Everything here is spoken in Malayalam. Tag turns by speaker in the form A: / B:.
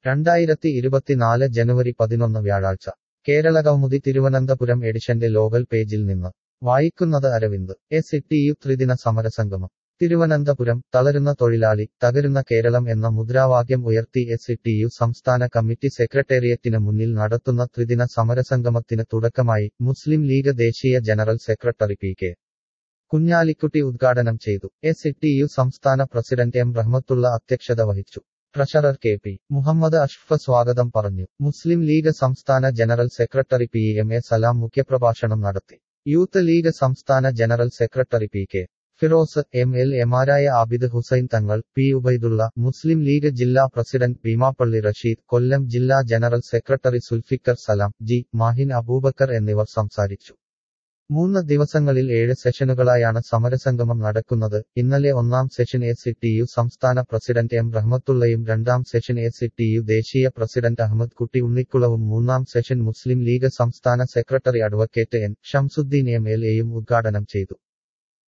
A: 2024 ജനുവരി 11 വ്യാഴാഴ്ച കേരളകൗമുദി തിരുവനന്തപുരം എഡിഷന്റെ ലോകൽ പേജിൽ നിന്ന് വായിക്കുന്നത് അരവിന്ദ്. SITU ത്രിദിന സമരസംഗമം തിരുവനന്തപുരം. തളരുന്ന തൊഴിലാളി, തകരുന്ന കേരളം എന്ന മുദ്രാവാക്യം ഉയർത്തി SITU സംസ്ഥാന കമ്മിറ്റി സെക്രട്ടേറിയറ്റിന് മുന്നിൽ നടത്തുന്ന ത്രിദിന സമരസംഗമത്തിന് തുടക്കമായി. മുസ്ലിം ലീഗ് ദേശീയ general secretary P. K. Kunhalikutty ഉദ്ഘാടനം ചെയ്തു. SITU സംസ്ഥാന പ്രസിഡന്റ് M. റഹ്മത്തുള്ള അധ്യക്ഷത വഹിച്ചു. Treasurer K. P. Muhammad Ashraf സ്വാഗതം പറഞ്ഞു. മുസ്ലിം ലീഗ് സംസ്ഥാന general secretary P. M. A. Salam മുഖ്യപ്രഭാഷണം നടത്തി. യൂത്ത് ലീഗ് സംസ്ഥാന general secretary P. K. Firos, MLA-മാരായ ആബിദ് ഹുസൈൻ തങ്ങൾ, പി. ഉബൈദുള്ള, മുസ്ലിം ലീഗ് ജില്ലാ പ്രസിഡന്റ് ഭീമാപ്പള്ളി റഷീദ്, കൊല്ലം ജില്ലാ general secretary Sulfikar Salam, G. Mahin Abubakar എന്നിവർ സംസാരിച്ചു. 3 ദിവസങ്ങളിൽ 7 സെഷനുകളായാണ് സമരസംഗമം നടക്കുന്നത്. ഇന്നലെ 1ാം സെഷൻ SITU സംസ്ഥാന പ്രസിഡന്റ് M. റഹ്മത്തുള്ളയും 2ാം സെഷൻ SITU ദേശീയ പ്രസിഡന്റ് അഹമ്മദ് കുട്ടി ഉണ്ണിക്കുളവും 3ാം സെഷൻ മുസ്ലിം ലീഗ് സംസ്ഥാന സെക്രട്ടറി അഡ്വക്കേറ്റ് N. ഷംസുദ്ദീൻ MLA-യും ഉദ്ഘാടനം ചെയ്തു.